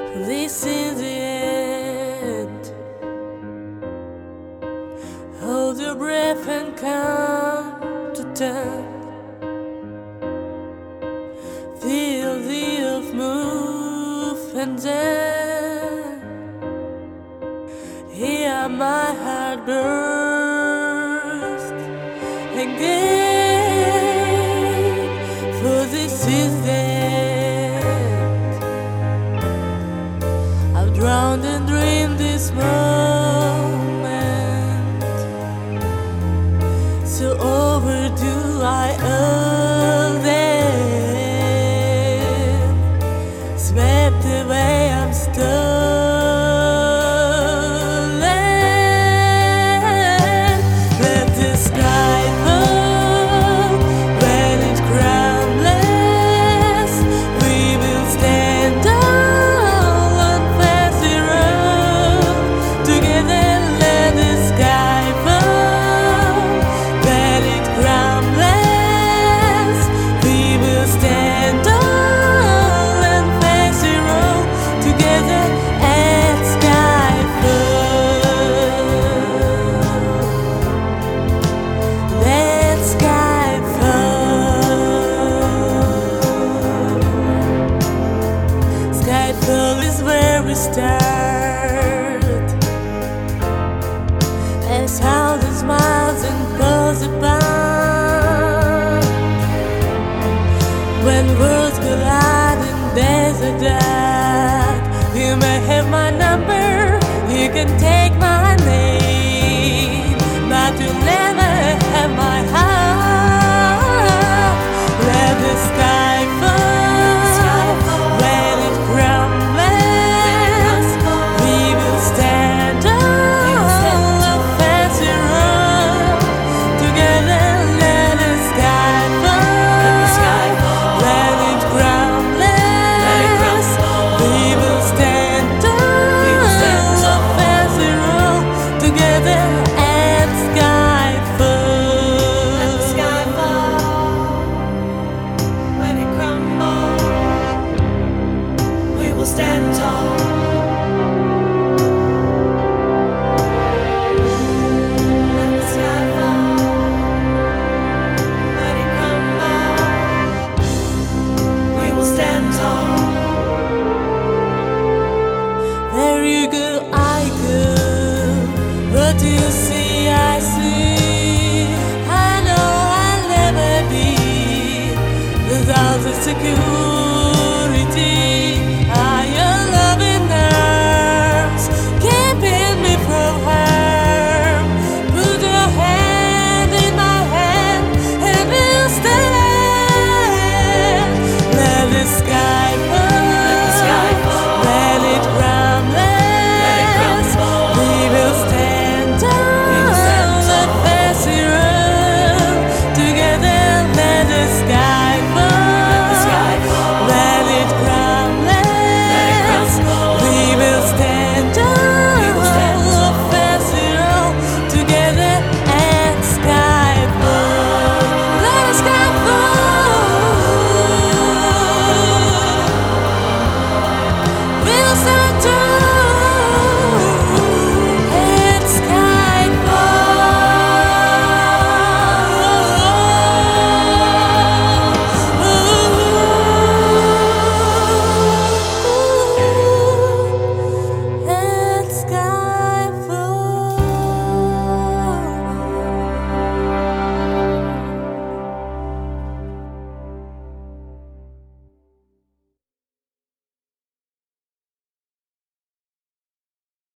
This is the end. Hold your breath and count to 10. Feel the earth move and then hear my heart burst again. For this is the end. I've drowned and dreamed this moment, so overdue I owe them. Swept away, I'm stolen. Let the sky fall when it's groundless. We will stand tall on fancy road together. Let the sky fall when it's groundless. We will stand tall on fancy road together at skyfall. Let skyfall. Skyfall is where we start, as thousands miles and poles apart. When worlds collide and there's a doubt, you may have my number, you can take my name, but you'll never have my heart. Let the sky fall when it crumbles. We will stand on a fancy road together. Let the sky fall when it crumbles. We will stand on a fancy road together at skyfall. When it crumbles, we will stand tall.